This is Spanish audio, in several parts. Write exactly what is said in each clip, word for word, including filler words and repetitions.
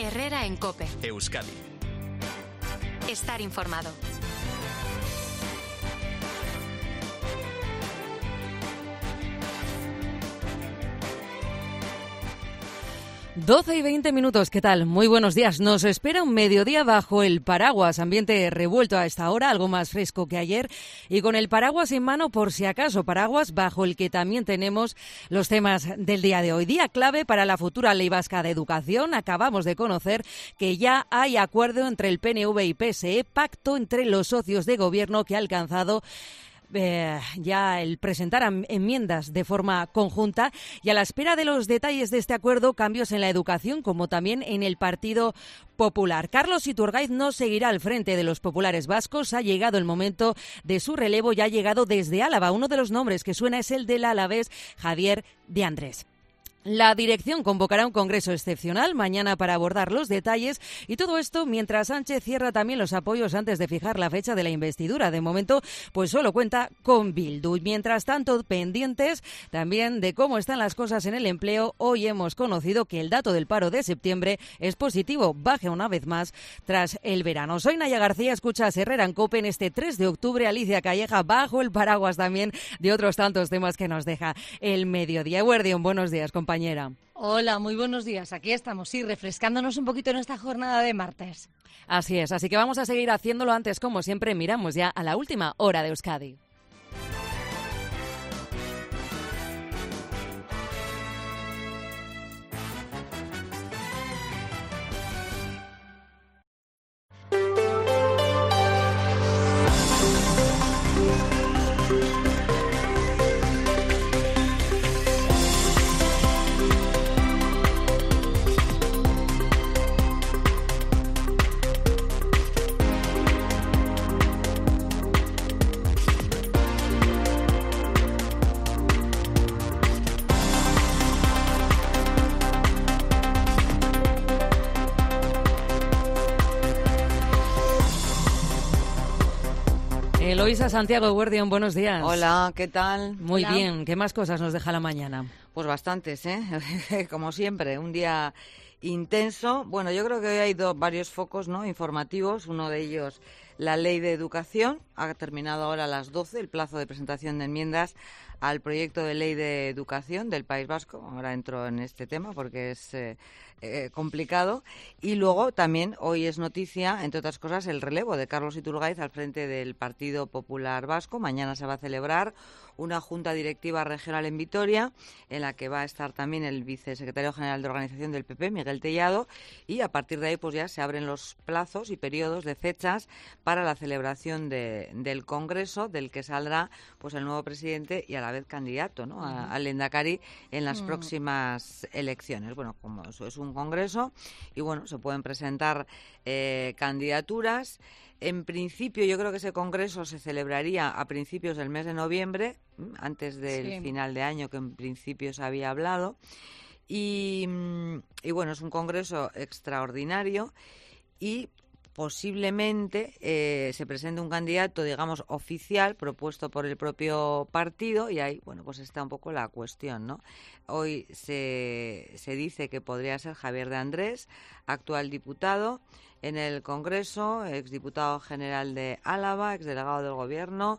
Herrera en COPE. Euskadi. Estar informado. doce y veinte minutos, ¿qué tal? Muy buenos días. Nos espera un mediodía bajo el paraguas, ambiente revuelto a esta hora, algo más fresco que ayer, y con el paraguas en mano por si acaso, paraguas bajo el que también tenemos los temas del día de hoy. Día clave para la futura Ley Vasca de Educación. Acabamos de conocer que ya hay acuerdo entre el P N V y P S E, pacto entre los socios de gobierno que ha alcanzado Eh, ya el presentar enmiendas de forma conjunta, y a la espera de los detalles de este acuerdo, cambios en la educación como también en el Partido Popular. Carlos Iturgaiz no seguirá al frente de los populares vascos. Ha llegado el momento de su relevo y ha llegado desde Álava. Uno de los nombres que suena es el del alavés Javier de Andrés. La dirección convocará un congreso excepcional mañana para abordar los detalles, y todo esto mientras Sánchez cierra también los apoyos antes de fijar la fecha de la investidura. De momento, pues solo cuenta con Bildu. Mientras tanto, pendientes también de cómo están las cosas en el empleo. Hoy hemos conocido que el dato del paro de septiembre es positivo, baja una vez más tras el verano. Soy Naya García, escuchas Herrera en COPE en este tres de octubre. Alicia Calleja bajo el paraguas también de otros tantos temas que nos deja el mediodía. Eguerdión, buenos días, compañera. Hola, muy buenos días. Aquí estamos, sí, refrescándonos un poquito en esta jornada de martes. Así es, así que vamos a seguir haciéndolo. Antes, como siempre, miramos ya a la última hora de Euskadi. Eloísa Santiago, Eguerdión, buenos días. Hola, ¿qué tal? Muy Hola. bien. ¿Qué más cosas nos deja la mañana? Pues bastantes, ¿eh? Como siempre, un día intenso. Bueno, yo creo que hoy hay dos, varios focos, ¿no?, informativos. Uno de ellos, la Ley de Educación. Ha terminado ahora a las doce el plazo de presentación de enmiendas al proyecto de Ley de Educación del País Vasco. Ahora entro en este tema porque es eh, eh, complicado. Y luego también hoy es noticia, entre otras cosas, el relevo de Carlos Iturgaiz al frente del Partido Popular Vasco. Mañana se va a celebrar una junta directiva regional en Vitoria, en la que va a estar también el vicesecretario general de organización del P P, Miguel Tellado, y a partir de ahí pues ya se abren los plazos y periodos de fechas para la celebración de, del Congreso, del que saldrá pues el nuevo presidente y a la vez candidato, ¿no?, a, al Lehendakari en las mm. próximas elecciones. Bueno, como eso es un congreso y bueno, se pueden presentar eh, candidaturas. En principio, yo creo que ese congreso se celebraría a principios del mes de noviembre, antes del sí. final de año, que en principio se había hablado. Y, y bueno, es un congreso extraordinario y posiblemente eh, se presente un candidato, digamos, oficial, propuesto por el propio partido, y ahí, bueno, pues está un poco la cuestión, ¿no? Hoy se, se dice que podría ser Javier de Andrés, actual diputado en el Congreso, exdiputado general de Álava, exdelegado del Gobierno,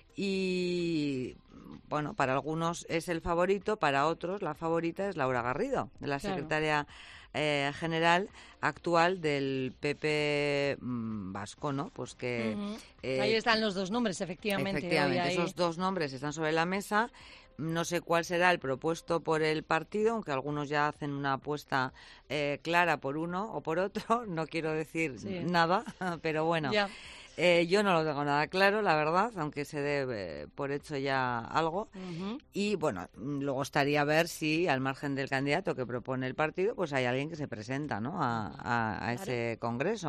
y bueno, para algunos es el favorito, para otros la favorita es Laura Garrido, de la claro. secretaria eh, general actual del P P mmm, vasco, ¿no? Pues que uh-huh. eh, ahí están los dos nombres, efectivamente. Efectivamente, ahí... esos dos nombres están sobre la mesa. No sé cuál será el propuesto por el partido, aunque algunos ya hacen una apuesta eh, clara por uno o por otro. No quiero decir sí. nada, pero bueno. Ya. Eh, yo no lo tengo nada claro, la verdad, aunque se dé eh, por hecho ya algo. Uh-huh. Y bueno, luego estaría a ver si al margen del candidato que propone el partido, pues hay alguien que se presenta, ¿no?, a, a, a ese congreso.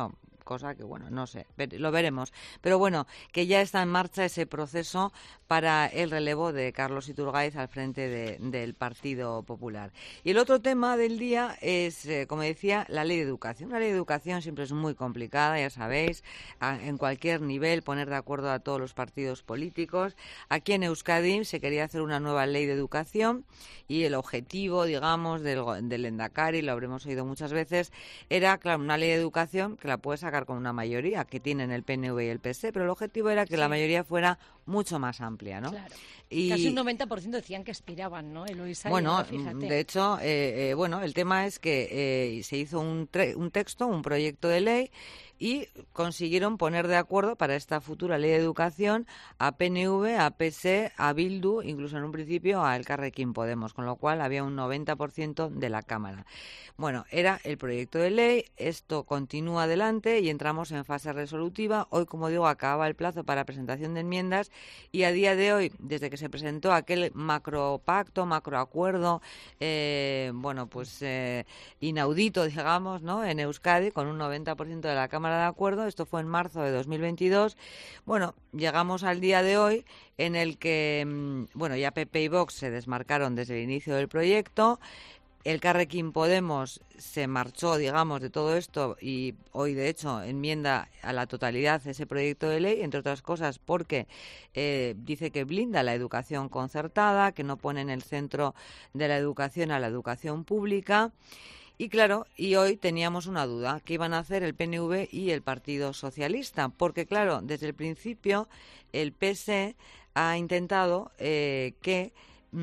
cosa que, bueno, no sé, ver, lo veremos. Pero bueno, que ya está en marcha ese proceso para el relevo de Carlos Iturgaiz al frente de, del Partido Popular. Y el otro tema del día es, eh, como decía, la ley de educación. La ley de educación siempre es muy complicada, ya sabéis, a, en cualquier nivel, poner de acuerdo a todos los partidos políticos. Aquí en Euskadi se quería hacer una nueva ley de educación y el objetivo, digamos, del, del Lehendakari, lo habremos oído muchas veces, era, claro, una ley de educación que la puede sacar con una mayoría que tienen el P N V y el P S E, pero el objetivo era que sí. la mayoría fuera mucho más amplia, ¿no? Claro. Y casi un noventa por ciento decían que aspiraban, ¿no? Eloisa, bueno, fíjate. de hecho, eh, eh, bueno, el tema es que eh, se hizo un, tre- un texto, un proyecto de ley y consiguieron poner de acuerdo para esta futura ley de educación a P N V, a P S E, a Bildu, incluso en un principio a Elkarrekin Podemos, con lo cual había un noventa por ciento de la Cámara. Bueno, era el proyecto de ley, esto continúa adelante y entramos en fase resolutiva. Hoy, como digo, acaba el plazo para presentación de enmiendas y a día de hoy, desde que se presentó aquel macropacto, macroacuerdo, eh, bueno, pues eh, inaudito, digamos, ¿no?, en Euskadi, con un noventa por ciento de la Cámara de acuerdo, esto fue en marzo de dos mil veintidós, bueno, llegamos al día de hoy en el que, bueno, ya P P y Vox se desmarcaron desde el inicio del proyecto. El Elkarrekin Podemos se marchó, digamos, de todo esto y hoy, de hecho, enmienda a la totalidad ese proyecto de ley, entre otras cosas porque eh, dice que blinda la educación concertada, que no pone en el centro de la educación a la educación pública. Y claro, y hoy teníamos una duda, ¿qué iban a hacer el P N V y el Partido Socialista? Porque claro, desde el principio el P S E ha intentado eh, que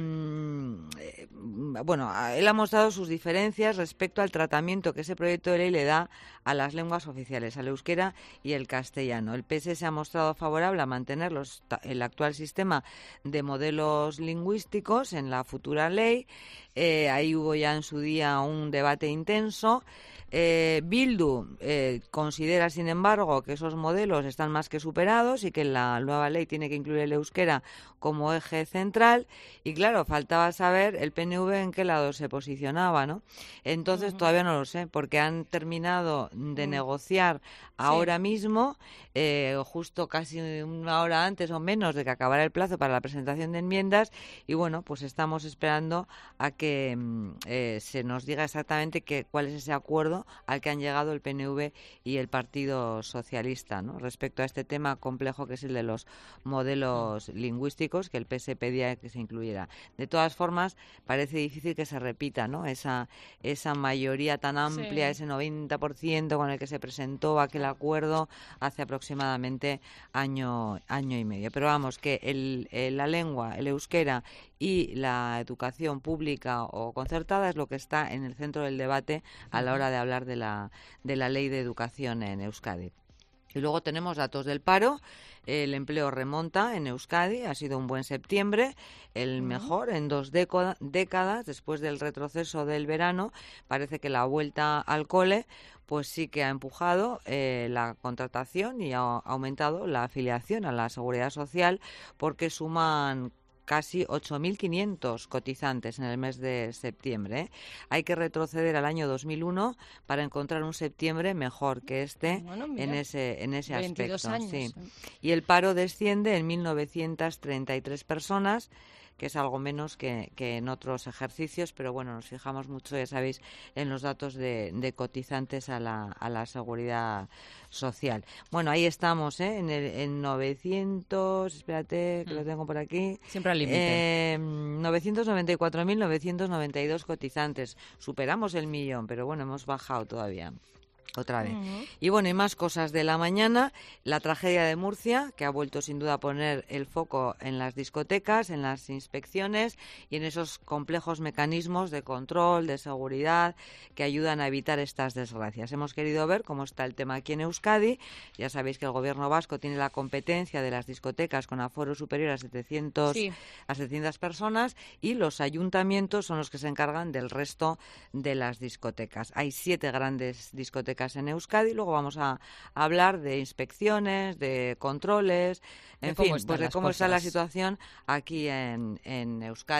bueno, él ha mostrado sus diferencias respecto al tratamiento que ese proyecto de ley le da a las lenguas oficiales, al euskera y el castellano. El P S E se ha mostrado favorable a mantener los, el actual sistema de modelos lingüísticos en la futura ley. Eh, ahí hubo ya en su día un debate intenso. Eh, Bildu eh, considera, sin embargo, que esos modelos están más que superados y que la nueva ley tiene que incluir el euskera como eje central. Y claro, faltaba saber el P N V en qué lado se posicionaba, ¿no? Entonces uh-huh. todavía no lo sé, porque han terminado de uh-huh. negociar ahora sí. mismo, eh, justo casi una hora antes o menos de que acabara el plazo para la presentación de enmiendas. Y bueno, pues estamos esperando a que eh, se nos diga exactamente que, cuál es ese acuerdo al que han llegado el P N V y el Partido Socialista, ¿no?, respecto a este tema complejo que es el de los modelos lingüísticos que el P S E pedía que se incluyera. De todas formas, parece difícil que se repita, ¿no?, esa esa mayoría tan amplia, sí. ese noventa por ciento con el que se presentó aquel acuerdo hace aproximadamente año año y medio. Pero vamos, que el, el, la lengua, el euskera y la educación pública o concertada es lo que está en el centro del debate a la hora de hablar de la, de la ley de educación en Euskadi. Y luego tenemos datos del paro. El empleo remonta en Euskadi, ha sido un buen septiembre, el mejor en dos década, décadas, después del retroceso del verano. Parece que la vuelta al cole pues sí que ha empujado eh, la contratación y ha aumentado la afiliación a la Seguridad Social, porque suman casi ocho mil quinientos cotizantes en el mes de septiembre. ¿eh? Hay que retroceder al año dos mil uno para encontrar un septiembre mejor que este bueno, mira, en ese en ese aspecto. Años, sí. ¿eh? Y el paro desciende en mil novecientas treinta y tres personas, que es algo menos que, que en otros ejercicios, pero bueno, nos fijamos mucho, ya sabéis, en los datos de, de cotizantes a la, a la Seguridad Social. Bueno, ahí estamos, ¿eh? En, el, en novecientos, espérate, que mm. lo tengo por aquí. Siempre al límite. Eh, novecientos noventa y cuatro mil novecientos noventa y dos cotizantes. Superamos el millón, pero bueno, hemos bajado todavía. Otra vez. Uh-huh. Y bueno, y más cosas de la mañana. La tragedia de Murcia, que ha vuelto sin duda a poner el foco en las discotecas, en las inspecciones y en esos complejos mecanismos de control, de seguridad, que ayudan a evitar estas desgracias. Hemos querido ver cómo está el tema aquí en Euskadi. Ya sabéis que el gobierno vasco tiene la competencia de las discotecas con aforo superior a setecientos, sí. a setecientas personas, y los ayuntamientos son los que se encargan del resto de las discotecas. Hay siete grandes discotecas en Euskadi. Luego vamos a, a hablar de inspecciones, de controles, en fin, pues de cómo cosas. está la situación aquí en, en Euskadi.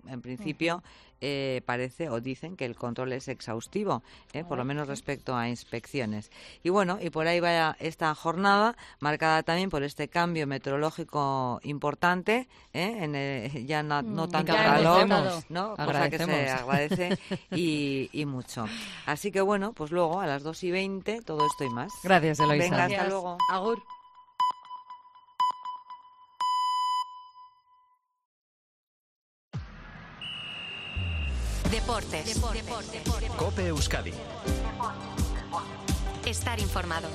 en principio eh, parece o dicen que el control es exhaustivo, eh, por lo menos respecto a inspecciones. Y bueno, y por ahí va esta jornada, marcada también por este cambio meteorológico importante, eh, en el, ya no, no tanto calor, ¿no? Cosa que se agradece y, y mucho. Así que bueno, pues luego a las dos y veinte todo esto y más. Gracias, Eloisa. Venga, hasta Gracias. luego. Agur. Deportes. Deportes. Deportes. COPE Euskadi. Estar informado.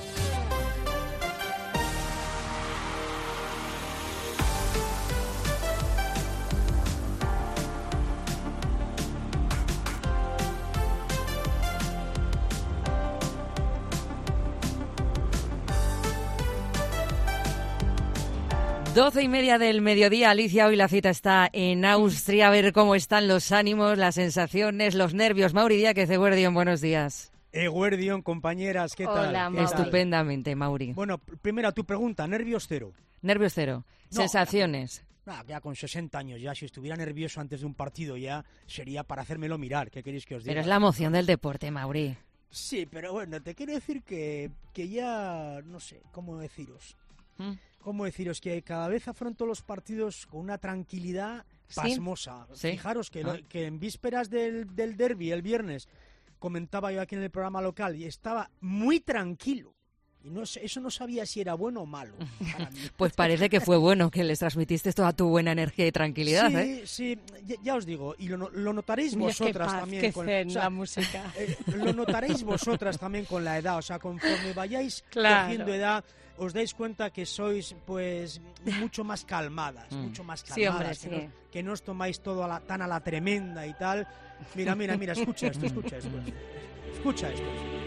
Doce y media del mediodía, Alicia, hoy la cita está en Austria, a ver cómo están los ánimos, las sensaciones, los nervios. Mauri Díaz, que Eguerdión, buenos días. Eguerdión, compañeras, ¿qué tal? Hola, ¿Qué Mauri. tal? Estupendamente, Mauri. Bueno, primera tu pregunta, nervios cero. Nervios cero. No, Sensaciones. Ah, ya con sesenta años, ya si estuviera nervioso antes de un partido ya sería para hacérmelo mirar, ¿qué queréis que os diga? Pero es la emoción del deporte, Mauri. Sí, pero bueno, te quiero decir que, que ya, no sé, ¿cómo deciros? ¿Mm? ¿Cómo deciros? Que cada vez afronto los partidos con una tranquilidad ¿Sí? pasmosa. ¿Sí? Fijaros que, Ah. lo- que en vísperas del, del derbi, el viernes, comentaba yo aquí en el programa local y estaba muy tranquilo. Y no sé, eso no sabía si era bueno o malo para mí. Pues parece que fue bueno que les transmitiste toda tu buena energía y tranquilidad, sí, ¿eh? sí, ya, ya os digo, y lo, no- lo notaréis Mira qué vosotras paz, también. qué con, zen o sea, la música. eh, lo notaréis vosotras también con la edad, o sea, conforme vayáis Claro. cogiendo edad, os dais cuenta que sois, pues, mucho más calmadas, Mm. mucho más calmadas, Sí, hombre, que, sí. No, que no os tomáis todo a la- tan a la tremenda y tal. Mira, mira, mira, escucha esto, escucha esto, escucha esto.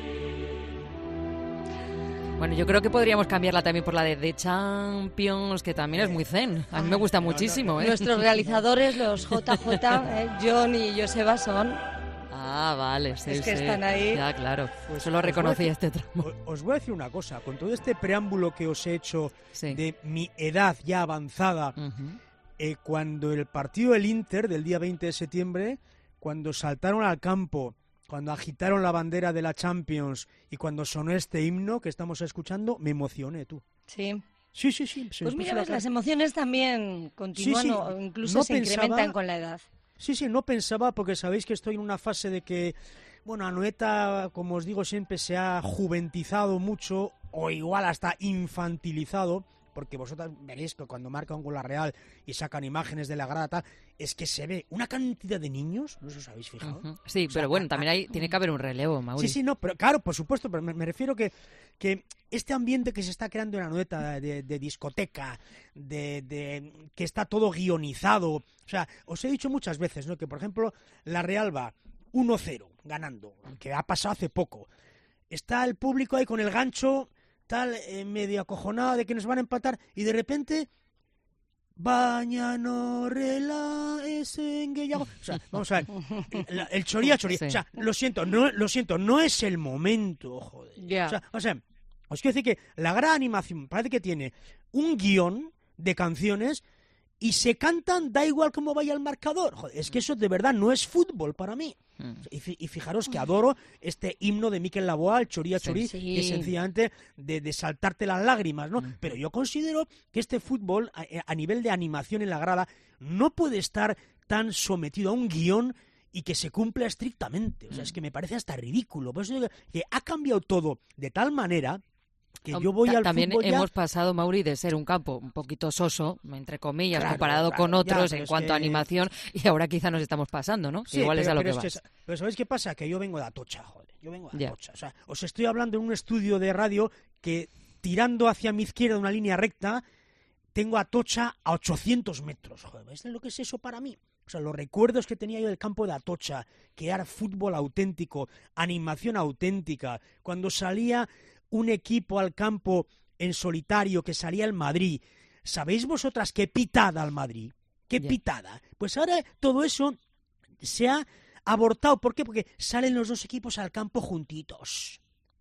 Bueno, yo creo que podríamos cambiarla también por la de The Champions, que también es muy zen. A mí me gusta No, no, muchísimo, ¿eh? Nuestros realizadores, los J J, eh, John y Joseba, son... Ah, vale, sí, Es que sí. están ahí. Ya, claro. Pues Solo os voy a reconocía decir- este tramo. O- Os voy a decir una cosa, con todo este preámbulo que os he hecho Sí. de mi edad ya avanzada, Ujú. eh, cuando el partido del Inter del día veinte de septiembre, cuando saltaron al campo, cuando agitaron la bandera de la Champions y cuando sonó este himno que estamos escuchando, me emocioné, tú. Sí. Sí, sí, sí. se me Pues puso mira, la ves, cara- las emociones también continúan Sí, sí, o incluso no se pensaba- incrementan con la edad. Sí, sí, no pensaba, porque sabéis que estoy en una fase de que, bueno, Anoeta, como os digo siempre, se ha juventizado mucho, o igual hasta infantilizado, porque vosotras veréis que cuando marca un gol a Real y sacan imágenes de la grada, tal, es que se ve una cantidad de niños, ¿no os habéis fijado? Ujú. Sí, O sea, pero bueno, a- también a- hay, tiene que haber un relevo, Mauri. Sí, sí, no, pero claro, por supuesto, pero me, me refiero que, que este ambiente que se está creando en Anoeta de, de discoteca, de, de que está todo guionizado, o sea, os he dicho muchas veces, ¿no? Que por ejemplo la Real va uno cero ganando, que ha pasado hace poco. Está el público ahí con el gancho, tal, eh, medio acojonado de que nos van a empatar, y de repente Baña no rela ese enguellago. O sea, vamos a ver, el, el choría choría. Sí. O sea, lo siento, no, lo siento, no es el momento, joder. Ya. O sea, o sea, os quiero decir que la gran animación parece que tiene un guión de canciones y se cantan, da igual cómo vaya el marcador. Joder, es que eso de verdad no es fútbol para mí. Mm. Y, fi- y fijaros que adoro este himno de Mikel Laboa, el Choría Sí. Chorí, Sí. que es sencillamente de, de saltarte las lágrimas, ¿no? Mm. Pero yo considero que este fútbol, a, a nivel de animación en la grada, no puede estar tan sometido a un guión y que se cumpla estrictamente. O sea, es que me parece hasta ridículo. Por eso digo que ha cambiado todo de tal manera que yo voy Ta- al También fútbol ya... hemos pasado, Mauri, de ser un campo un poquito soso, entre comillas, Claro, comparado claro, con ya, otros pero en es cuanto a que- animación, y ahora quizá nos estamos pasando, ¿no? Sí, Igual pero, es a lo pero que es vas. que, pero ¿sabéis qué pasa? Que yo vengo de Atocha, joder. Yo vengo de Ya. Atocha. O sea, os estoy hablando en un estudio de radio que, tirando hacia mi izquierda una línea recta, tengo Atocha a ochocientos metros. Joder, ¿veis lo que es eso para mí? O sea, los recuerdos que tenía yo del campo de Atocha, que era fútbol auténtico, animación auténtica, cuando salía un equipo al campo en solitario, que salía el Madrid. ¿Sabéis vosotras qué pitada al Madrid? ¿Qué Ya. pitada? Pues ahora todo eso se ha abortado. ¿Por qué? Porque salen los dos equipos al campo juntitos.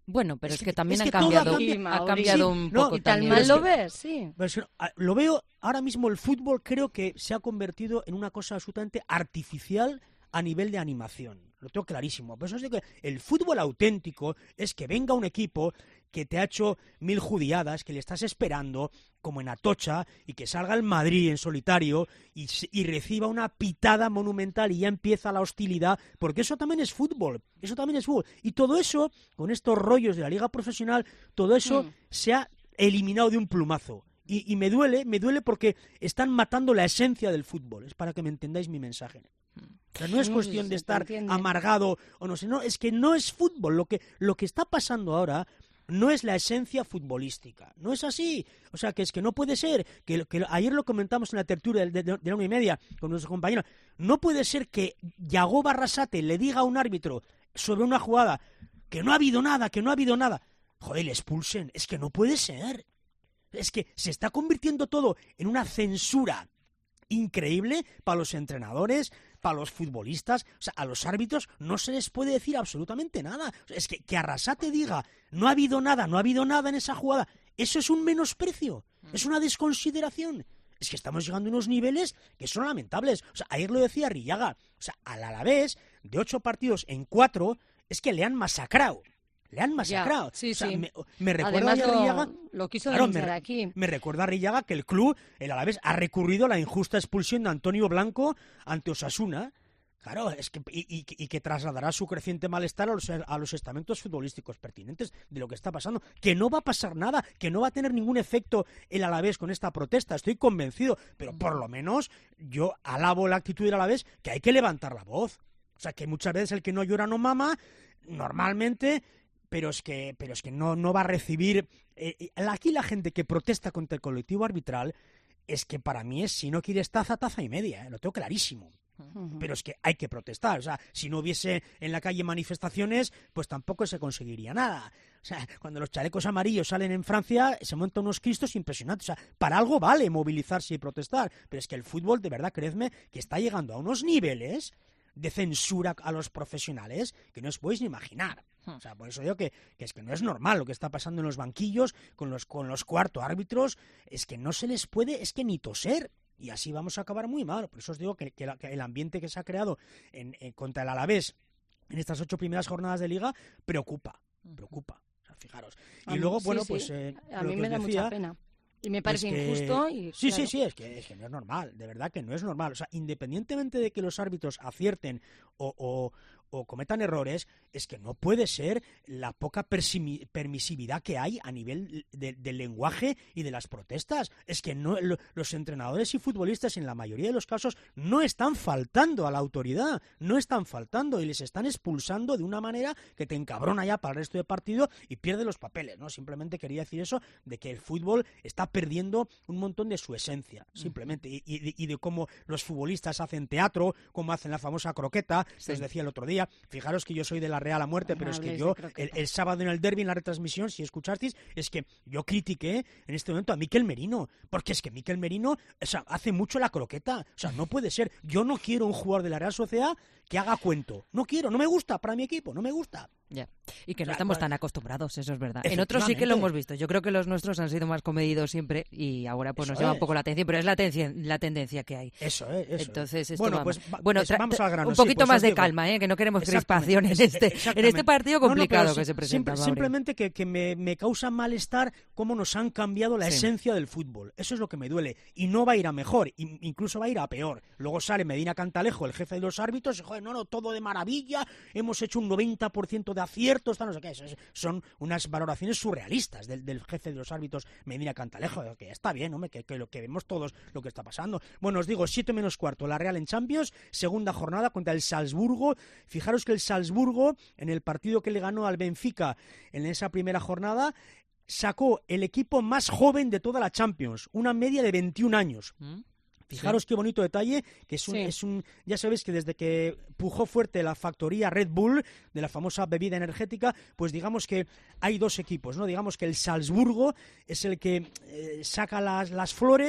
Bueno, pero es, Es que, que- también es ha que todo cambiado, ha cambiado. ha Sí, cambiado Mauri. un Sí, no, poco ¿Y tan también. mal es lo que- ves? Sí. Pues, ah, lo veo ahora mismo, el fútbol creo que se ha convertido en una cosa absolutamente artificial a nivel de animación. Lo tengo clarísimo. Por eso es de que el fútbol auténtico es que venga un equipo que te ha hecho mil judiadas, que le estás esperando, como en Atocha, y que salga el Madrid en solitario y, se- y reciba una pitada monumental y ya empieza la hostilidad, porque eso también es fútbol, eso también es fútbol. Y todo eso, con estos rollos de la liga profesional, todo eso Mm. se ha eliminado de un plumazo. Y, y me duele, me duele porque están matando la esencia del fútbol. Es para que me entendáis mi mensaje. O sea, no es No, cuestión se de te estar entiende. amargado o no sé, no, es que no es fútbol. Lo que, lo que está pasando ahora no es la esencia futbolística. No es así. O sea, que es que no puede ser, que, que ayer lo comentamos en la tertulia de, de, de la una y media con nuestro compañero, no puede ser que Yago Barrasate le diga a un árbitro sobre una jugada que no ha habido nada, que no ha habido nada. Joder, le expulsen. Es que no puede ser. Es que se está convirtiendo todo en una censura increíble para los entrenadores, para los futbolistas, o sea, a los árbitros no se les puede decir absolutamente nada. O sea, es que, que Arrasate diga, no ha habido nada, no ha habido nada en esa jugada, eso es un menosprecio, es una desconsideración. Es que estamos llegando a unos niveles que son lamentables. O sea, ayer lo decía Rillaga, o sea, al Alavés, de ocho partidos en cuatro, es que le han masacrado. Le han masacrado. sí, o sea, sí. me, me recuerda Además, ayer lo, Rillaga... lo quiso Claro, denunciar me- aquí. Me recuerda a Rillaga que el club, el Alavés, ha recurrido a la injusta expulsión de Antonio Blanco ante Osasuna. Claro, es que, y, y- y que trasladará su creciente malestar a los, a los estamentos futbolísticos pertinentes de lo que está pasando. Que no va a pasar nada, que no va a tener ningún efecto el Alavés con esta protesta, estoy convencido. Pero por lo menos yo alabo la actitud del Alavés, que hay que levantar la voz. O sea, que muchas veces el que no llora no mama, normalmente... pero es que, pero es que no, no va a recibir... Eh, aquí la gente que protesta contra el colectivo arbitral es que para mí es, si no quieres taza, taza y media, ¿eh? Lo tengo clarísimo. Ujú. Pero es que hay que protestar. O sea, si no hubiese en la calle manifestaciones, pues tampoco se conseguiría nada. O sea, cuando los chalecos amarillos salen en Francia, se montan unos cristos impresionantes. O sea, para algo vale movilizarse y protestar. Pero es que el fútbol, de verdad, creedme, que está llegando a unos niveles de censura a los profesionales que no os podéis ni imaginar. O sea, por eso digo que, que es que no es normal lo que está pasando en los banquillos con los, con los cuarto árbitros. Es que no se les puede, es que ni toser. Y así vamos a acabar muy mal. Por eso os digo que, que, la, que el ambiente que se ha creado en, en, contra el Alavés en estas ocho primeras jornadas de Liga preocupa, preocupa. O sea, fijaros. Y A mí- luego, sí, bueno, sí. pues eh, A lo mí que me os da decía, mucha pena. Y me pues parece que- injusto. Y, sí, claro, sí, sí, es que, es que no es normal, de verdad que no es normal. O sea, independientemente de que los árbitros acierten o, o, o cometan errores, es que no puede ser la poca persimi- permisividad que hay a nivel de- del lenguaje y de las protestas. Es que no lo- los entrenadores y futbolistas en la mayoría de los casos no están faltando a la autoridad, no están faltando y les están expulsando de una manera que te encabrona ya para el resto del partido y pierde los papeles, ¿no? Simplemente quería decir eso, de que el fútbol está perdiendo un montón de su esencia, simplemente, y, y- y de cómo los futbolistas hacen teatro, cómo hacen la famosa croqueta, que os decía el otro día. Fijaros que yo soy de la Real a muerte, pero es que Habléis yo, de el, croqueta. el sábado en el derbi, en la retransmisión, si escuchasteis, es que yo critiqué en este momento a Mikel Merino, porque es que Mikel Merino, o sea, hace mucho la croqueta, o sea, no puede ser. Yo no quiero un jugador de la Real Sociedad que haga cuento, no quiero, no me gusta para mi equipo, no me gusta. Ya. Y que no Claro, estamos claro. tan acostumbrados, eso es verdad. En otros sí que lo hemos visto. Yo creo que los nuestros han sido más comedidos siempre y ahora pues nos Eso llama un es. poco la atención, pero es la, tendencia, la tendencia que hay. Eso, eh, eso. Entonces, esto bueno, va- pues va- bueno, pues tra- vamos al grano. un sí, poquito pues más os de digo. calma, ¿eh? Que no queremos Exactamente, crispación en es- este, en exactamente. este partido No, no, complicado pero que si- se presenta. simple- Mauri. simplemente que, que me, me causa malestar cómo nos han cambiado la Sí. esencia del fútbol. Eso es lo que me duele. Y no va a ir a mejor, in- incluso va a ir a peor. Luego sale Medina Cantalejo, el jefe de los árbitros, y joder, no, no, todo de maravilla, hemos hecho un noventa por ciento de aciertos, tal, no sé qué. Eso es- son unas valoraciones surrealistas del, del jefe de los árbitros, Medina Cantalejo, que está bien, hombre, que, que lo que vemos todos lo que está pasando. Bueno, os digo, siete menos cuarto, la Real en Champions, segunda jornada contra el Salzburgo. Fijaros que el Salzburgo, en el partido que le ganó al Benfica en esa primera jornada, sacó el equipo más joven de toda la Champions, una media de veintiún años. ¿Mm? Fijaros qué bonito detalle, que es un, Sí. es un, ya sabéis que desde que pujó fuerte la factoría Red Bull, de la famosa bebida energética, pues digamos que hay dos equipos, ¿no? Digamos que el Salzburgo es el que eh, saca las, las flores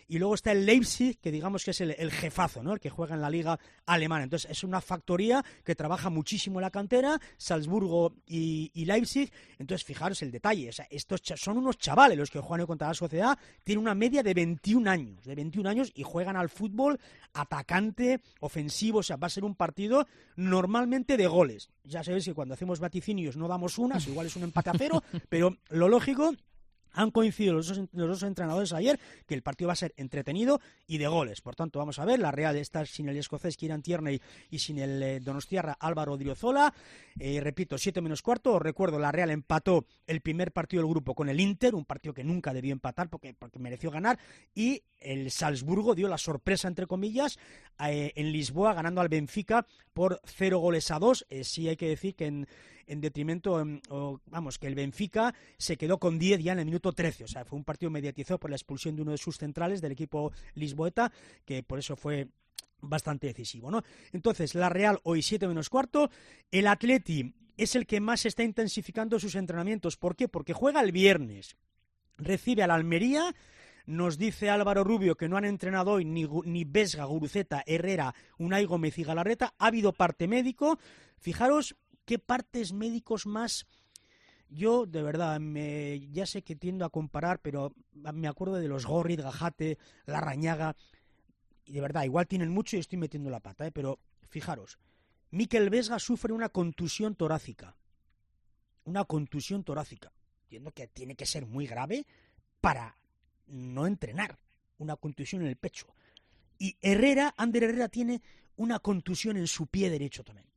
y luego está el Leipzig, que digamos que es el, el jefazo, ¿no? El que juega en la liga alemana. Entonces es una factoría que trabaja muchísimo en la cantera, Salzburgo y, y Leipzig. Entonces fijaros el detalle, o sea, estos son unos chavales los que juegan hoy contra la Sociedad, tienen una media de veintiún años, de veintiún años y juegan al fútbol atacante, ofensivo, o sea, va a ser un partido normalmente de goles. Ya sabéis que cuando hacemos vaticinios no damos unas, igual es un empate a cero, pero lo lógico... Han coincidido los dos, los dos entrenadores ayer que el partido va a ser entretenido y de goles. Por tanto, vamos a ver, la Real está sin el escocés Kieran Tierney y sin el eh, donostiarra Álvaro Odriozola. Eh, repito, siete menos cuarto. Os recuerdo, la Real empató el primer partido del grupo con el Inter, un partido que nunca debió empatar porque, porque mereció ganar. Y el Salzburgo dio la sorpresa, entre comillas, eh, en Lisboa, ganando al Benfica por cero goles a dos. Eh, sí hay que decir que en... en detrimento, o, vamos, que el Benfica se quedó con diez ya en el minuto trece, o sea, fue un partido mediatizado por la expulsión de uno de sus centrales del equipo lisboeta, que por eso fue bastante decisivo, ¿no? Entonces, la Real hoy siete menos cuarto, el Atleti es el que más está intensificando sus entrenamientos. ¿Por qué? Porque juega el viernes, recibe al Almería. Nos dice Álvaro Rubio que no han entrenado hoy ni, ni Vesga, Guruceta, Herrera, Unai Gómez y Galarreta. Ha habido parte médico. Fijaros qué partes médicos más... Yo, de verdad, me, ya sé que tiendo a comparar, pero me acuerdo de los Gorrit, Gajate, Larrañaga, y de verdad, igual tienen mucho y estoy metiendo la pata, ¿eh? Pero fijaros, Mikel Vesga sufre una contusión torácica. Una contusión torácica. Entiendo que tiene que ser muy grave para no entrenar. Una contusión en el pecho. Y Herrera, Ander Herrera, tiene una contusión en su pie derecho también.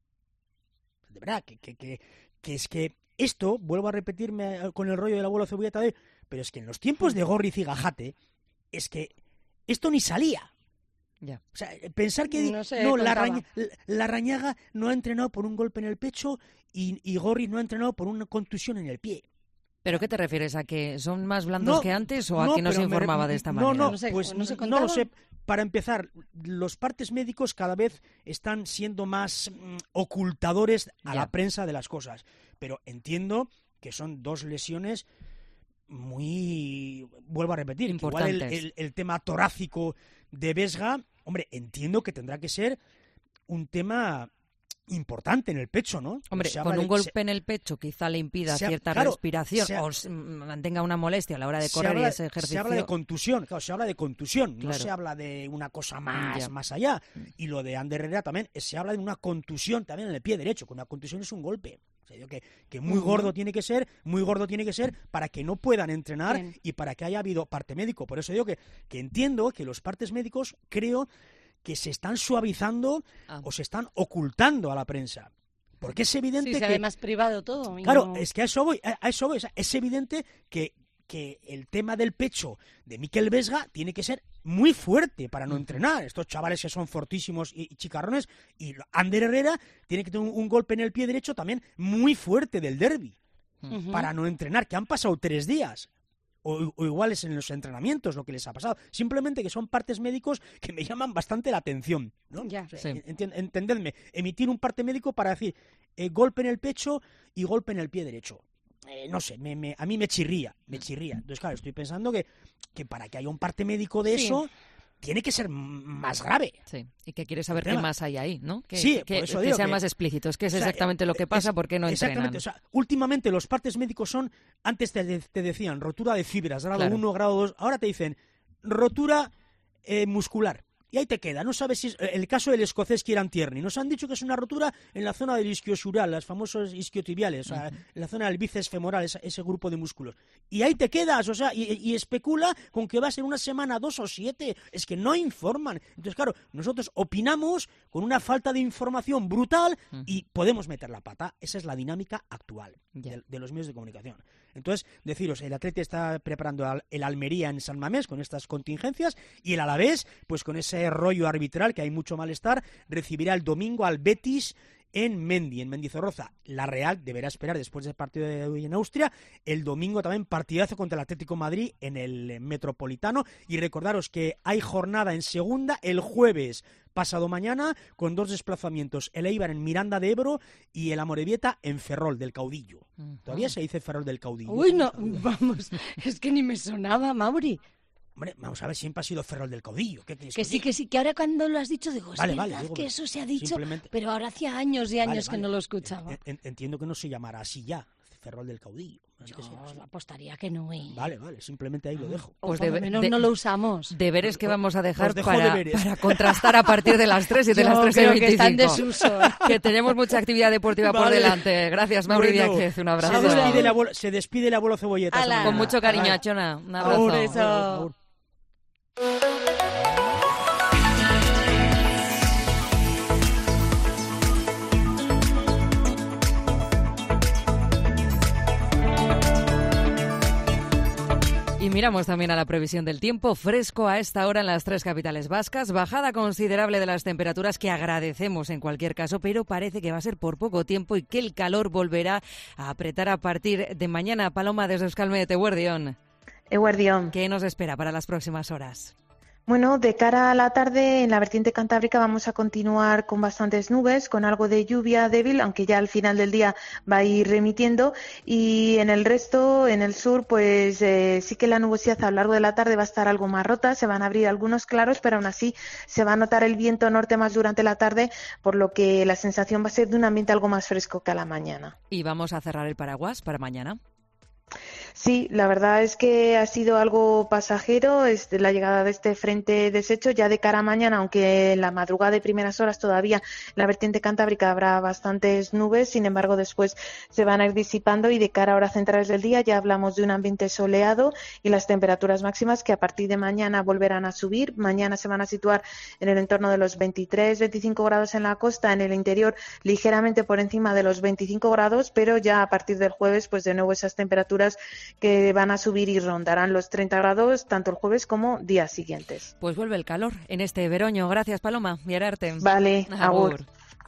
De verdad, que, que, que, que es que esto, vuelvo a repetirme con el rollo del abuelo Cebolleta, de, pero es que en los tiempos de Gorriz y Gajate, es que esto ni salía. Ya. O sea, pensar que no, sé, no, la, Raña, la Rañaga no ha entrenado por un golpe en el pecho y, y Gorriz no ha entrenado por una contusión en el pie. ¿Pero qué te refieres? ¿A que son más blandos No, que antes o a no, que no se pero me- informaba de esta no, manera? No, No sé, pues ¿no se no contaba? lo sé. Para empezar, los partes médicos cada vez están siendo más mm, ocultadores a Ya. la prensa de las cosas. Pero entiendo que son dos lesiones muy... Vuelvo a repetir, que igual el, Importantes. el- el tema torácico de Vesga, hombre, entiendo que tendrá que ser un tema importante en el pecho, ¿no? Hombre, Se habla con un de- golpe se- en el pecho quizá le impida se ha- cierta claro, respiración se ha- o s- mantenga una molestia a la hora de se correr habla, y ese ejercicio. se habla de contusión, claro, se habla de contusión, no Claro. se habla de una cosa más, Ya. más allá. Y lo de Ander Herrera también, eh, se habla de una contusión también en el pie derecho, que una contusión es un golpe. O sea, digo que, que muy gordo tiene que ser, muy gordo tiene que ser para que no puedan entrenar Bien. y para que haya habido parte médico. Por eso digo que, que entiendo que los partes médicos creo que se están suavizando Ah. o se están ocultando a la prensa. Porque es evidente Sí, se que... ve más privado todo. y Claro, no- es que a eso voy, a a eso voy. O sea, es evidente que, que el tema del pecho de Mikel Vesga tiene que ser muy fuerte para no entrenar. Estos chavales que son fortísimos y, y chicarrones, y Ander Herrera tiene que tener un, un golpe en el pie derecho también muy fuerte del derbi Ujú. para no entrenar, que han pasado tres días. O, o igual es en los entrenamientos lo que les ha pasado. Simplemente que son partes médicos que me llaman bastante la atención, ¿no? Ya. O sea, Sí. enti- entendedme, emitir un parte médico para decir eh, golpe en el pecho y golpe en el pie derecho. Eh, no sé, me, me- a mí me chirría, me chirría. Entonces, claro, estoy pensando que, que para que haya un parte médico de Sí. eso, tiene que ser m- más grave. Sí, y que quiere saber El qué tema- más hay ahí, ¿no? Que, Sí, que, por eso que digo sean que- más explícitos, que es O sea, exactamente lo que pasa, es- ¿por qué no entrenan? Exactamente, o sea, últimamente los partes médicos son, antes te, te decían rotura de fibras, grado Claro. uno, grado dos, ahora te dicen rotura eh, muscular. Y ahí te queda, no sabes si es el caso del escocés Kieran Tierney. Nos han dicho que es una rotura en la zona del isquiosural, las famosas isquiotibiales, o sea, en la zona del bíceps femoral, ese, ese grupo de músculos. Y ahí te quedas, o sea, y, y especula con que va a ser una semana, dos o siete. Es que no informan. Entonces, claro, nosotros opinamos con una falta de información brutal y podemos meter la pata. Esa es la dinámica actual Ya. de, de los medios de comunicación. Entonces, deciros, el Atleti está preparando al- el Almería en San Mamés con estas contingencias y el Alavés, pues con ese rollo arbitral que hay mucho malestar, recibirá el domingo al Betis en Mendi, en Mendizorroza. La Real deberá esperar después del partido de hoy en Austria. El domingo también partidazo contra el Atlético de Madrid en el eh, Metropolitano. Y recordaros que hay jornada en segunda el jueves pasado mañana con dos desplazamientos. El Eibar en Miranda de Ebro y el Amorebieta en Ferrol del Caudillo. Ujú. Todavía se dice Ferrol del Caudillo. Uy, no, vamos, es que ni me sonaba, Mauri. Hombre, vamos a ver, siempre ha sido Ferrol del Caudillo. ¿Qué quieres Que que sí, diga? que sí, que ahora cuando lo has dicho digo, es Vale, verdad vale, digo, que eso se ha dicho, simplemente- pero ahora hacía años y años Vale, que vale. no lo escuchaba. En- en- entiendo que no se llamará así ya, Ferrol del Caudillo. Antes era así. Yo apostaría que no. ¿eh? Vale, vale, simplemente ahí lo dejo. O Pues por lo debe- menos de- no lo usamos. Deberes que vamos a dejar Os dejo para, deberes. para contrastar a partir de las tres y de Yo las tres y creo que está en veinticinco. desuso. Que tenemos mucha actividad deportiva por Vale. delante. Gracias, Mauri Bueno, Díaz. Un se abrazo. despide, el abuelo, se despide el abuelo Cebolleta. Ala. esta Con mañana. mucho cariño, Vale. Chona. Un Agur, abrazo. beso. agur, agur. Y miramos también a la previsión del tiempo. Fresco a esta hora en las tres capitales vascas. Bajada considerable de las temperaturas que agradecemos en cualquier caso, pero parece que va a ser por poco tiempo y que el calor volverá a apretar a partir de mañana. Paloma, desde Euskalmet, Eguerdión. Eguerdión. ¿Qué nos espera para las próximas horas? Bueno, de cara a la tarde en la vertiente cantábrica vamos a continuar con bastantes nubes, con algo de lluvia débil, aunque ya al final del día va a ir remitiendo. Y en el resto, en el sur, pues eh, sí que la nubosidad a lo largo de la tarde va a estar algo más rota, se van a abrir algunos claros, pero aún así se va a notar el viento norte más durante la tarde, por lo que la sensación va a ser de un ambiente algo más fresco que a la mañana. Y vamos a cerrar el paraguas para mañana. Sí, la verdad es que ha sido algo pasajero este, la llegada de este frente deshecho. Ya de cara a mañana, aunque en la madrugada y primeras horas todavía en la vertiente cantábrica habrá bastantes nubes, sin embargo después se van a ir disipando y de cara a horas centrales del día ya hablamos de un ambiente soleado y las temperaturas máximas que a partir de mañana volverán a subir. Mañana se van a situar en el entorno de los veintitrés, veinticinco grados en la costa, en el interior ligeramente por encima de los veinticinco grados, pero ya a partir del jueves pues de nuevo esas temperaturas que van a subir y rondarán los treinta grados tanto el jueves como días siguientes. Pues vuelve el calor en este veroño. Gracias, Paloma. Y Ararte. Vale, agur.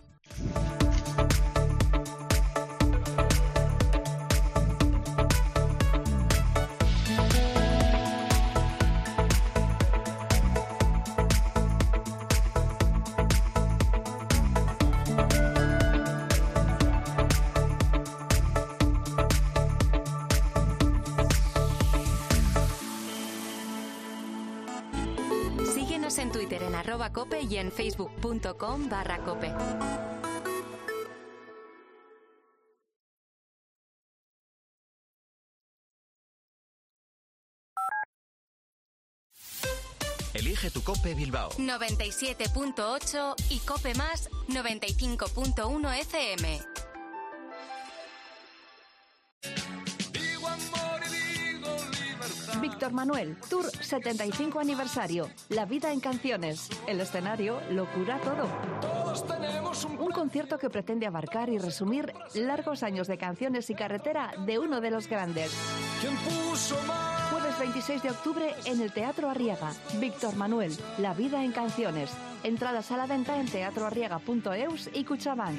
Síguenos en Twitter en arroba cope y en facebook.com barra cope. Elige tu Cope Bilbao. noventa y siete punto ocho y Cope Más noventa y cinco punto uno F M. Víctor Manuel, Tour setenta y cinco aniversario. La vida en canciones. El escenario lo cura todo. Un concierto que pretende abarcar y resumir largos años de canciones y carretera de uno de los grandes. Jueves veintiséis de octubre en el Teatro Arriaga. Víctor Manuel, La vida en canciones. Entradas a la venta en teatroarriaga punto eus y Cuchabank.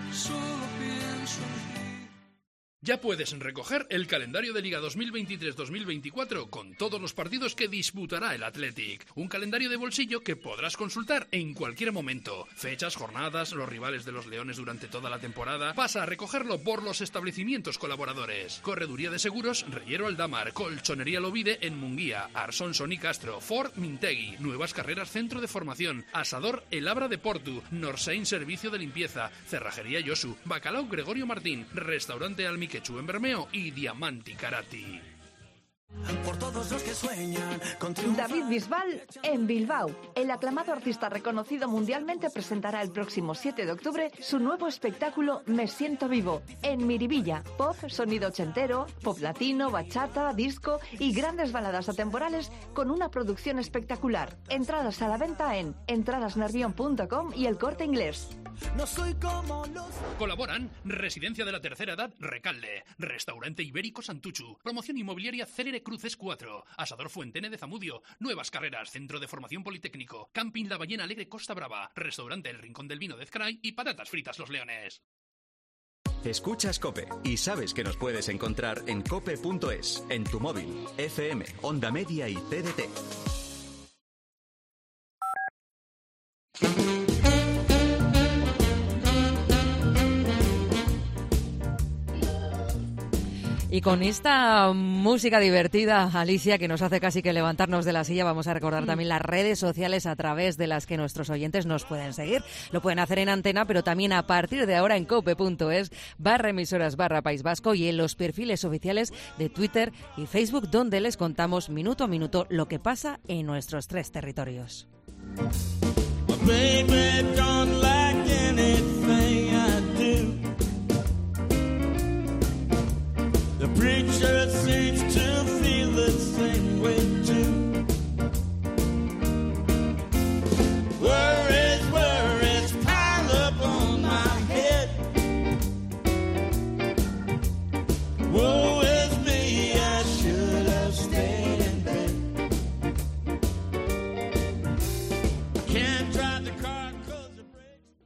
Ya puedes recoger el calendario de Liga dos mil veintitrés dos mil veinticuatro con todos los partidos que disputará el Athletic. Un calendario de bolsillo que podrás consultar en cualquier momento. Fechas, jornadas, los rivales de los Leones durante toda la temporada. Pasa a recogerlo por los establecimientos colaboradores. Correduría de Seguros, Reyero Aldamar, Colchonería Lovide en Munguía, Arsón Sony Castro, Ford Mintegui, Nuevas Carreras Centro de Formación, Asador El Abra de Portu, Norsein Servicio de Limpieza, Cerrajería Yosu, Bacalao Gregorio Martín, Restaurante Almique Quechua en Bermeo y Diamanti Karati. Por todos los que sueñan con David Bisbal en Bilbao. El aclamado artista reconocido mundialmente presentará el próximo siete de octubre su nuevo espectáculo Me Siento Vivo en Miribilla. Pop, sonido ochentero, pop latino, bachata, disco y grandes baladas atemporales con una producción espectacular. Entradas a la venta en entradasnervion punto com y El Corte Inglés. No soy como los... Colaboran Residencia de la Tercera Edad Recalde, Restaurante Ibérico Santuchu, Promoción Inmobiliaria Célere Cruces cuatro, Asador Fuentene de Zamudio, Nuevas Carreras, Centro de Formación Politécnico, Camping La Ballena Alegre Costa Brava, Restaurante El Rincón del Vino de Ezcray y Patatas Fritas Los Leones. Escuchas Cope y sabes que nos puedes encontrar en cope punto es, en tu móvil, F M, Onda Media y T D T. Y con esta música divertida, Alicia, que nos hace casi que levantarnos de la silla, vamos a recordar también las redes sociales a través de las que nuestros oyentes nos pueden seguir. Lo pueden hacer en Antena, pero también a partir de ahora en cope.es, barra emisoras, barra País Vasco y en los perfiles oficiales de Twitter y Facebook, donde les contamos minuto a minuto lo que pasa en nuestros tres territorios. Baby, don't like anything I do. The preacher seems to feel the same way too. Worries, worries pile up on my head. Woe is me, I should have stayed in bed. Can't drive the car 'cause the brakes.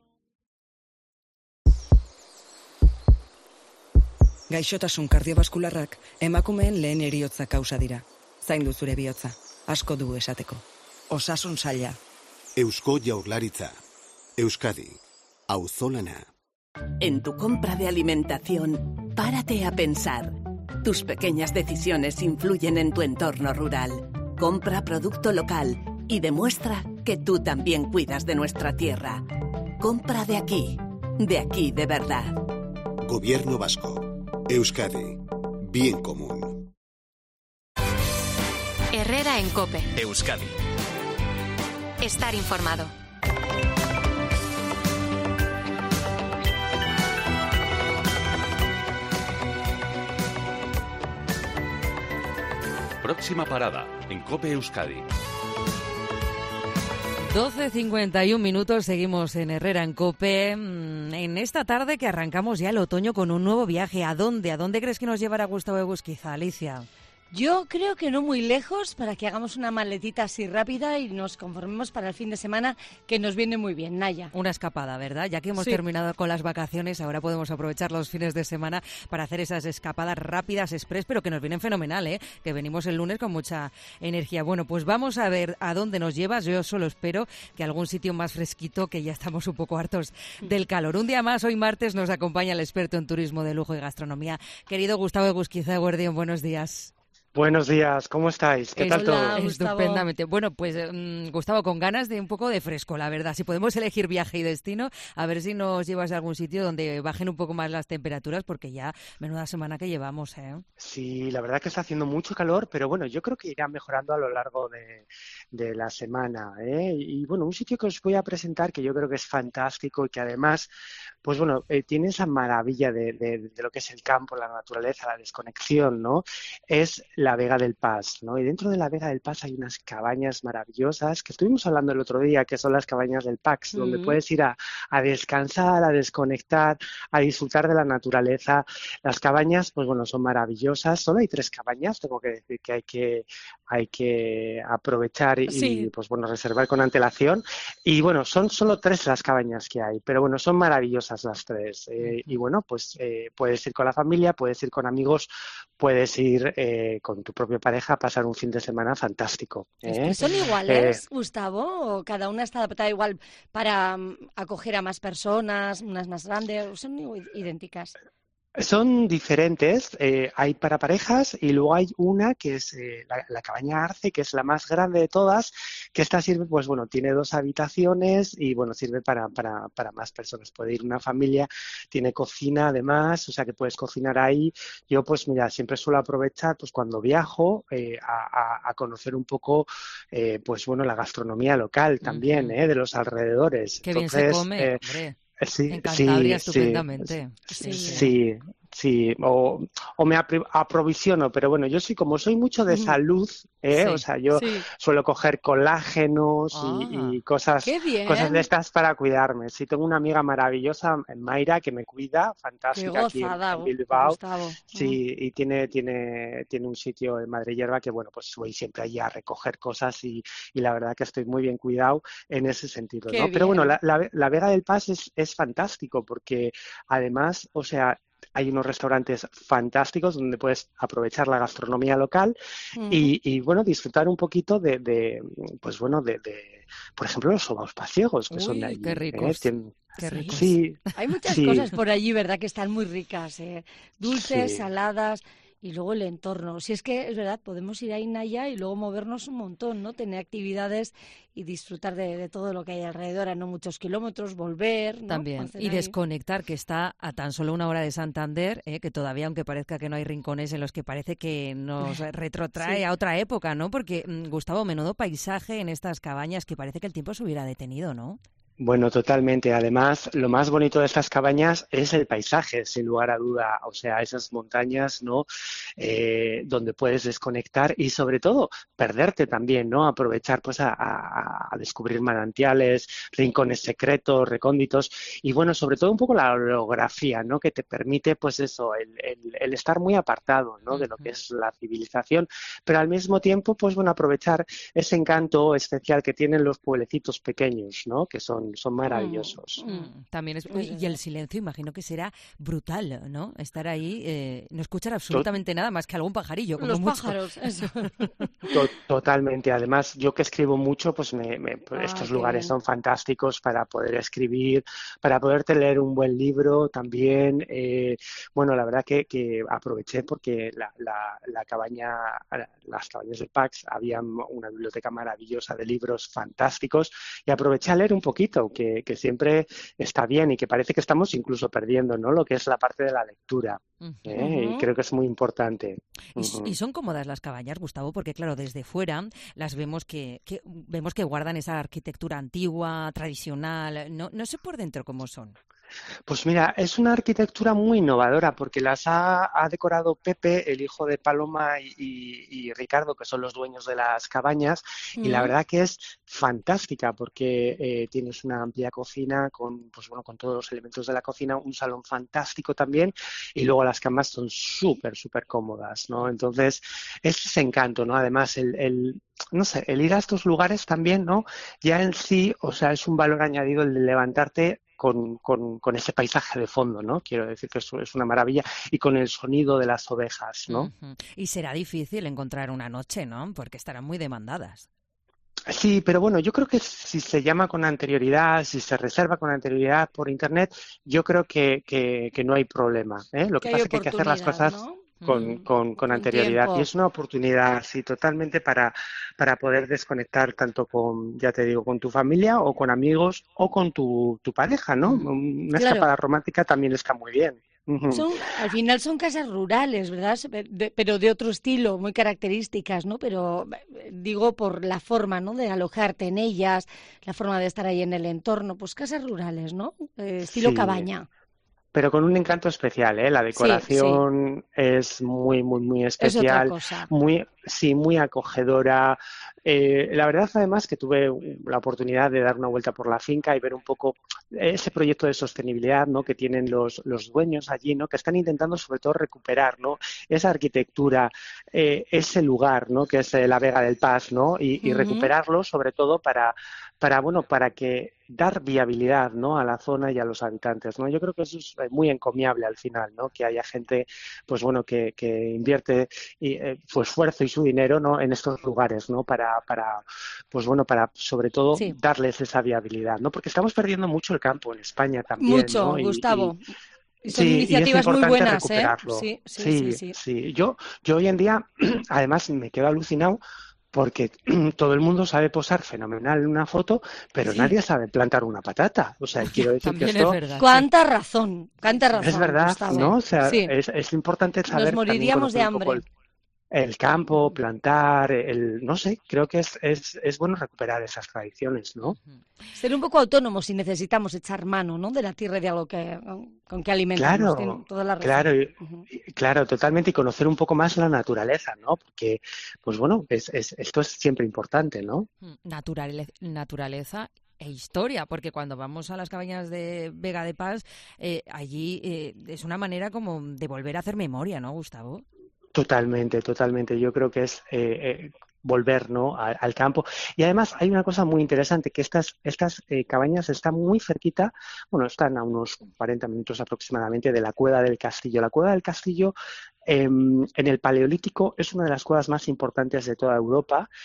Gaixotasun kardiobaskularrak emakumeen lehen heriotza kausa dira. Zaindu zure bihotza, asko du esateko. Osasun saila. Eusko Jaurlaritza. Euskadi. Auzolana. En tu compra de alimentación, párate a pensar. Tus pequeñas decisiones influyen en tu entorno rural. Compra producto local y demuestra que tú también cuidas de nuestra tierra. Compra de aquí, de aquí de verdad. Gobierno Vasco. Euskadi. Bien común. Herrera en COPE. Euskadi. Estar informado. Próxima parada en COPE Euskadi. doce cincuenta y un minutos, seguimos en Herrera en COPE. En esta tarde que arrancamos ya el otoño con un nuevo viaje. ¿A dónde? ¿A dónde crees que nos llevará Gustavo Egusquiza, Alicia? Yo creo que no muy lejos, para que hagamos una maletita así rápida y nos conformemos para el fin de semana, que nos viene muy bien, Naya. Una escapada, ¿verdad? Ya que hemos Sí. terminado con las vacaciones, ahora podemos aprovechar los fines de semana para hacer esas escapadas rápidas, express, pero que nos vienen fenomenal, ¿eh? Que venimos el lunes con mucha energía. Bueno, pues vamos a ver a dónde nos llevas. Yo solo espero que algún sitio más fresquito, que ya estamos un poco hartos del calor. Un día más, hoy martes, nos acompaña el experto en turismo de lujo y gastronomía, querido Gustavo Egusquiza de Guardián. Buenos días. Buenos días, ¿cómo estáis? ¿Qué tal todo? Estupendamente. Bueno, pues mmm, Gustavo, con ganas de un poco de fresco, la verdad. Si podemos elegir viaje y destino, a ver si nos llevas a algún sitio donde bajen un poco más las temperaturas, porque ya menuda semana que llevamos, ¿eh? Sí, la verdad que está haciendo mucho calor, pero bueno, yo creo que irá mejorando a lo largo de, de la semana, ¿eh? Y bueno, un sitio que os voy a presentar que yo creo que es fantástico y que además, pues bueno, eh, tiene esa maravilla de, de, de lo que es el campo, la naturaleza, la desconexión, ¿no? Es la Vega del Pas, ¿no? Y dentro de la Vega del Pas hay unas cabañas maravillosas que estuvimos hablando el otro día, que son las cabañas del Pax, mm. donde puedes ir a, a descansar, a desconectar, a disfrutar de la naturaleza. Las cabañas, pues bueno, son maravillosas. Solo hay tres cabañas, tengo que decir que hay que, hay que aprovechar y, sí. y, pues bueno, reservar con antelación. Y bueno, son solo tres las cabañas que hay, pero bueno, son maravillosas las tres. Eh, y bueno, pues eh, puedes ir con la familia, puedes ir con amigos, puedes ir eh, con tu propia pareja a pasar un fin de semana fantástico. ¿eh? ¿Son iguales, eh, Gustavo? ¿O cada una está adaptada igual para um, acoger a más personas, unas más grandes? ¿Son idénticas? Son diferentes, eh, hay para parejas y luego hay una que es eh, la, la cabaña Arce, que es la más grande de todas, que esta sirve, pues bueno, tiene dos habitaciones y bueno, sirve para, para, para más personas. Puede ir una familia, tiene cocina además, o sea que puedes cocinar ahí. Yo pues mira, siempre suelo aprovechar pues cuando viajo eh, a, a, a conocer un poco eh, pues bueno, la gastronomía local también, uh-huh. eh, de los alrededores. Qué Entonces, bien se come, eh, hombre. Sí, en Cantabria sí, estupendamente. Sí, sí, sí, sí. O, o me aprovisiono, pero bueno, yo sí, como soy mucho de salud, ¿eh? Sí, o sea, yo sí. suelo coger colágenos ah, y, y cosas, cosas de estas para cuidarme. Sí, tengo una amiga maravillosa, Mayra, que me cuida, fantástica, aquí en, en Bilbao. Gustavo. Sí, y tiene, tiene, tiene un sitio en Madre Hierba que, bueno, pues voy siempre allí a recoger cosas y, y la verdad que estoy muy bien cuidado en ese sentido, ¿no? Pero bueno, la, la, la Vega del Pas es, es fantástico porque además, o sea, hay unos restaurantes fantásticos donde puedes aprovechar la gastronomía local mm. y, y, bueno, disfrutar un poquito de, de pues bueno, de, de, por ejemplo, los sobaos paciegos, que Uy, son de allí. Qué ricos. ¿eh? Tien... Qué ricos. Sí. Hay muchas sí. cosas por allí, ¿verdad?, que están muy ricas, ¿eh? Dulces, sí. saladas. y luego el entorno. Si es que, es verdad, podemos ir a Inaya y luego movernos un montón, ¿no? Tener actividades y disfrutar de, de todo lo que hay alrededor, a no muchos kilómetros, volver, ¿no? También, Hacer y ahí... desconectar, que está a tan solo una hora de Santander, ¿eh? Que todavía, aunque parezca que no hay rincones en los que parece que nos retrotrae Sí. a otra época, ¿no? Porque, Gustavo, menudo paisaje en estas cabañas que parece que el tiempo se hubiera detenido, ¿no? Bueno, totalmente. Además, lo más bonito de estas cabañas es el paisaje, sin lugar a duda. O sea, esas montañas, ¿no? Eh, donde puedes desconectar y, sobre todo, perderte también, ¿no? Aprovechar, pues, a, a, a descubrir manantiales, rincones secretos, recónditos y, bueno, sobre todo un poco la orografía, ¿no? Que te permite, pues, eso, el, el, el estar muy apartado, ¿no? De lo que es la civilización, pero al mismo tiempo, pues, bueno, aprovechar ese encanto especial que tienen los pueblecitos pequeños, ¿no? Que son son maravillosos. Mm, mm. También es, y el silencio, imagino que será brutal, ¿no? Estar ahí, eh, no escuchar absolutamente nada más que algún pajarillo. Como Los mucho. pájaros, eso. Totalmente. Además, yo que escribo mucho, pues me, me, Ah, estos qué lugares bien. son fantásticos para poder escribir, para poderte leer un buen libro también. Eh, bueno, la verdad que, que aproveché porque la, la, la cabaña, las cabañas de Pax, había una biblioteca maravillosa de libros fantásticos y aproveché a leer un poquito. Que, que siempre está bien y que parece que estamos incluso perdiendo, ¿no? Lo que es la parte de la lectura. Uh-huh. ¿eh? Y creo que es muy importante. Y, uh-huh. y son cómodas las cabañas, Gustavo, porque claro, desde fuera las vemos que, que vemos que guardan esa arquitectura antigua, tradicional. No, no sé por dentro cómo son. Pues mira, es una arquitectura muy innovadora porque las ha, ha decorado Pepe, el hijo de Paloma y, y, y Ricardo, que son los dueños de las cabañas, mm. y la verdad que es fantástica porque eh, tienes una amplia cocina con, pues bueno, con todos los elementos de la cocina, un salón fantástico también, y luego las camas son súper, súper cómodas, ¿no? Entonces, es ese encanto, ¿no? Además, el, el no sé, el ir a estos lugares también, ¿no? Ya en sí, o sea, es un valor añadido el de levantarte Con, con, con ese paisaje de fondo, ¿no? Quiero decir que eso es una maravilla y con el sonido de las ovejas, ¿no? Uh-huh. Y será difícil encontrar una noche, ¿no? Porque estarán muy demandadas. Sí, pero bueno, yo creo que si se llama con anterioridad, si se reserva con anterioridad por internet, yo creo que, que, que no hay problema, ¿eh? Lo que, que pasa es que hay que hacer las cosas ¿no? con, con, con anterioridad tiempo. Y es una oportunidad, sí, totalmente para, para poder desconectar tanto con, ya te digo, con tu familia o con amigos o con tu, tu pareja, ¿no? Una claro. escapada romántica también está muy bien. Son, al final son casas rurales, ¿verdad? De, pero de otro estilo, muy características, ¿no? Pero digo por la forma, ¿no? De alojarte en ellas, la forma de estar ahí en el entorno, pues casas rurales, ¿no? Eh, estilo sí. cabaña. Pero con un encanto especial, ¿eh? La decoración sí, sí. es muy, muy, muy especial. Es otra cosa. Muy, sí, muy acogedora. Eh, la verdad, además, que tuve la oportunidad de dar una vuelta por la finca y ver un poco ese proyecto de sostenibilidad, ¿no? Que tienen los, los dueños allí, ¿no? Que están intentando, sobre todo, recuperar, ¿no? Esa arquitectura, eh, ese lugar, ¿no? Que es la Vega del Paz, ¿no? Y, y uh-huh. recuperarlo, sobre todo, para, para, bueno, para que dar viabilidad, ¿no? A la zona y a los habitantes, ¿no? Yo creo que eso es muy encomiable al final, ¿no? Que haya gente, pues bueno, que, que invierte y, eh, su esfuerzo y su dinero, ¿no? En estos lugares, ¿no? Para, para, pues bueno, para sobre todo sí. darles esa viabilidad, ¿no? Porque estamos perdiendo mucho el campo en España también, mucho, ¿no? Y, Gustavo. Y, Son sí, iniciativas y es muy buenas, recuperarlo. ¿eh? Sí, sí, sí, sí, sí. sí. Yo, yo hoy en día, además, me quedo alucinado porque todo el mundo sabe posar fenomenal en una foto, pero sí. nadie sabe plantar una patata. O sea, quiero decir que esto... Es verdad, cuánta sí. razón, cuánta razón. Es verdad, Gustavo. ¿no? O sea, sí. es, es importante saber... Nos moriríamos de hambre. El, el campo, plantar, el no sé, creo que es, es, es bueno recuperar esas tradiciones, ¿no? Ser un poco autónomos si necesitamos echar mano, ¿no? De la tierra y de algo que, con que alimentarnos. Claro, toda la razón. claro, uh-huh. claro, totalmente, y conocer un poco más la naturaleza, ¿no? Porque, pues bueno, es, es, esto es siempre importante, ¿no? Naturaleza, naturaleza e historia, porque cuando vamos a las cabañas de Vega de Paz, eh, allí eh, es una manera como de volver a hacer memoria, ¿no, Gustavo? Totalmente, totalmente. Yo creo que es eh, eh, volver, ¿no? a, al campo. Y además hay una cosa muy interesante, que estas, estas eh, cabañas están muy cerquita, bueno, están a unos cuarenta minutos aproximadamente de la Cueva del Castillo. La Cueva del Castillo eh, en el Paleolítico es una de las cuevas más importantes de toda Europa.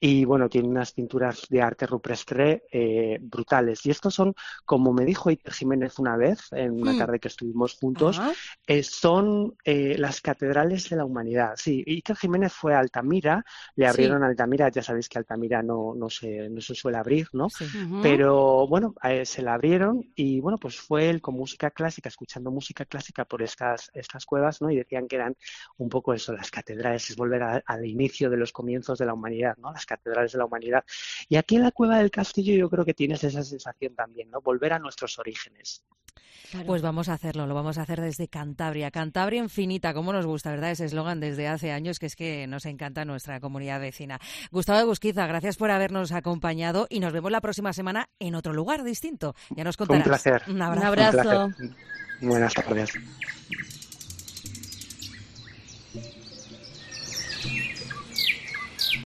y bueno, tiene unas pinturas de arte rupestre eh, brutales. Y estos son, como me dijo Iker Jiménez una vez, en una Mm. tarde que estuvimos juntos, Ajá. eh, son eh, las catedrales de la humanidad. Sí, Iker Jiménez fue a Altamira, le Sí. abrieron Altamira, ya sabéis que Altamira no, no, se, no se suele abrir, ¿no? Sí. Ujú. Pero bueno, eh, se la abrieron y bueno, pues fue él con música clásica, escuchando música clásica por estas, estas cuevas, ¿no? Y decían que eran un poco eso, las catedrales, es volver a- al inicio de los comienzos de la humanidad, ¿no? Las catedrales de la humanidad. Y aquí en la Cueva del Castillo yo creo que tienes esa sensación también, ¿no? Volver a nuestros orígenes. Claro. Pues vamos a hacerlo, lo vamos a hacer desde Cantabria. Cantabria infinita, como nos gusta, ¿verdad? Ese eslogan desde hace años, que es que nos encanta nuestra comunidad vecina. Gustavo de Busquiza, gracias por habernos acompañado y nos vemos la próxima semana en otro lugar distinto. Ya nos Un contarás. placer. Un Un abrazo. abrazo. Un placer. Buenas tardes.